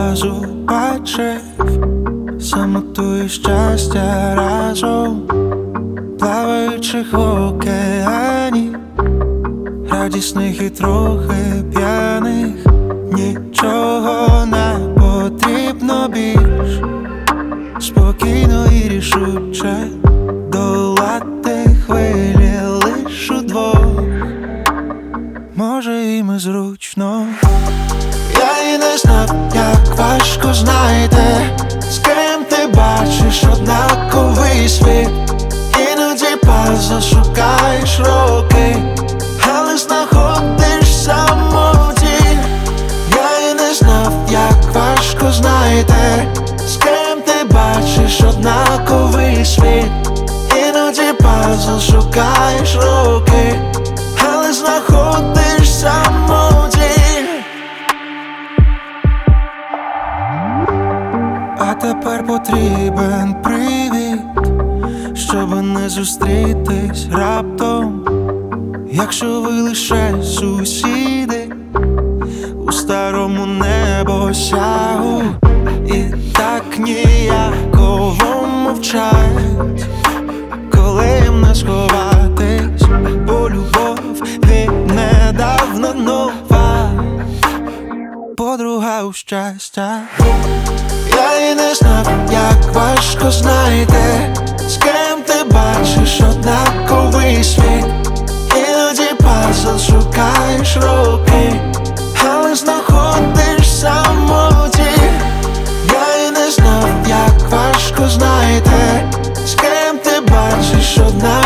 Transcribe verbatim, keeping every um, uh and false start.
разу бачив самоту і щастя разом, плаваючих в океані, радісних і трохи п'яних. Нічого не потрібно більш, спокійно і рішуче долати хвилі лиш удвох. Може, їм і зручно. Я і не знав, як важко знайти, з ким ти бачиш однаковий світ. Іноді пазл шукаєш роки, але знаходиш самоті. Я і не знав, як важко знайти, з ким ти бачиш однаковий світ. Іноді пазл шукаєш роки, але знаходиш самоті. А тепер потрібен привід, щоб не зустрітись раптом. Якщо ви лише сусіди у старому небосягу, і так ніяково мовчать, коли їм не сховатись, бо любов віднедавна нова, подруга у щастя. Я і не знав, як важко знайти, з ким ти бачиш однаковий світ. Іноді пазл шукаєш роки, але знаходиш самоті. Я і не знав, як важко знайти, з ким ти бачиш однаковий світ.